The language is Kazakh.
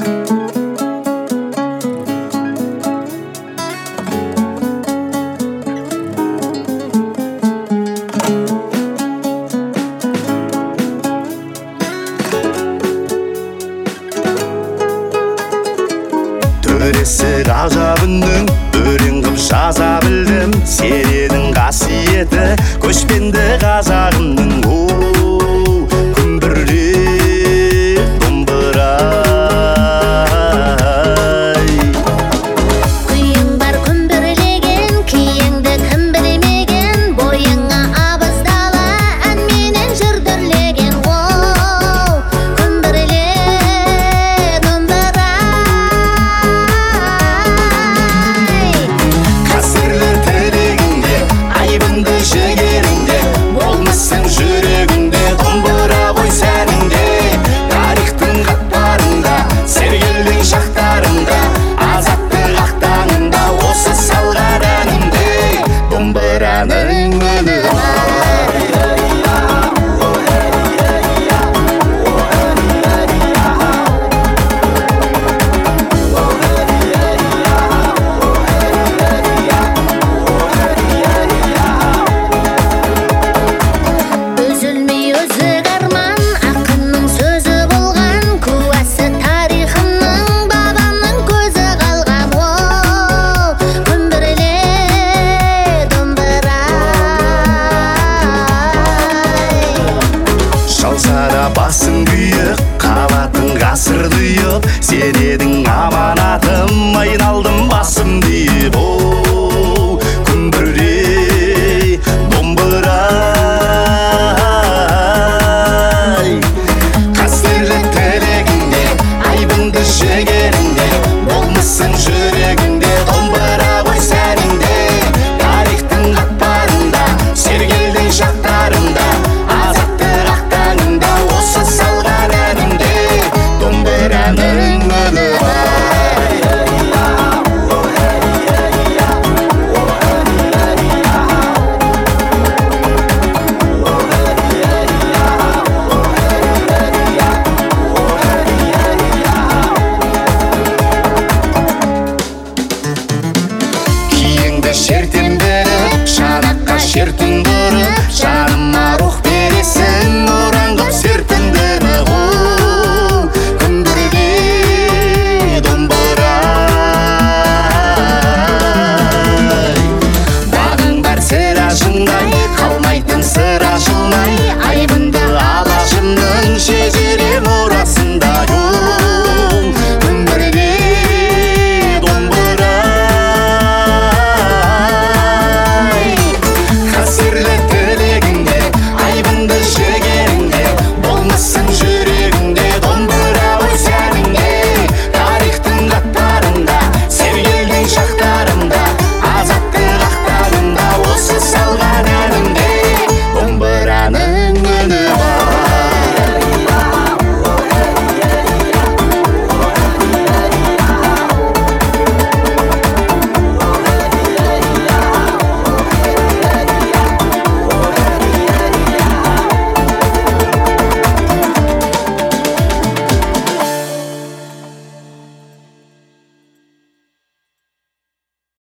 Төресі ғажабының өлең қып жаза білдім. Сен едің қасиеті көшпенді қазағымның. Күмбірле домбырай, күйің бар күмбірлеген, күйіңді кім білмеген, бойыңа абыздала әнменен жүрдірлеген. Күмбірле домбырай, қасірлі тілегіңде, айбынды жігеріңде, болмысың жүрегіңде, домбыра ғой сәніңде. Тарихтың қатпарында, сергелдің шақтарында, азаттық ақтаңында, осы салған әнімде домбыраның үні бар. үзілмей үзік арман, ақынның сөзі болған, куәсі тарихымның, бабамның көзі қалған. Күмбірле домбырай, Шалса да басың күйік, қалатын ғасыр дүйіп, сен едің аманатым, айналдым басым дейіп. Күмбірле домбырай, қастерлі тілегіңде, айбынды жігеріңде, болмысың жүрегіңде, домбыра ғой сәніңде. Тарихтың қатпарында, сергелдің шақтарында, азаттық ақтаңында, осы салған әнімде домбыраның үні бар. Киеңді шертен